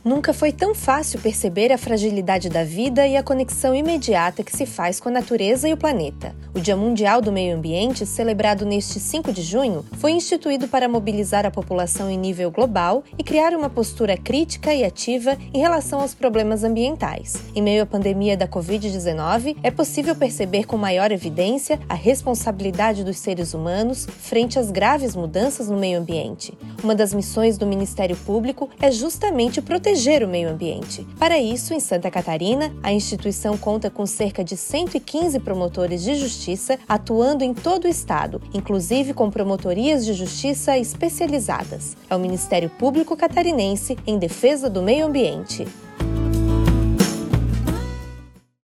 Nunca foi tão fácil perceber a fragilidade da vida e a conexão imediata que se faz com a natureza e o planeta. O Dia Mundial do Meio Ambiente, celebrado neste 5 de junho, foi instituído para mobilizar a população em nível global e criar uma postura crítica e ativa em relação aos problemas ambientais. Em meio à pandemia da Covid-19, é possível perceber com maior evidência a responsabilidade dos seres humanos frente às graves mudanças no meio ambiente. Uma das missões do Ministério Público é justamente proteger o meio ambiente. Para isso, em Santa Catarina, a instituição conta com cerca de 115 promotores de justiça atuando em todo o estado, inclusive com promotorias de justiça especializadas. É o Ministério Público Catarinense em defesa do meio ambiente.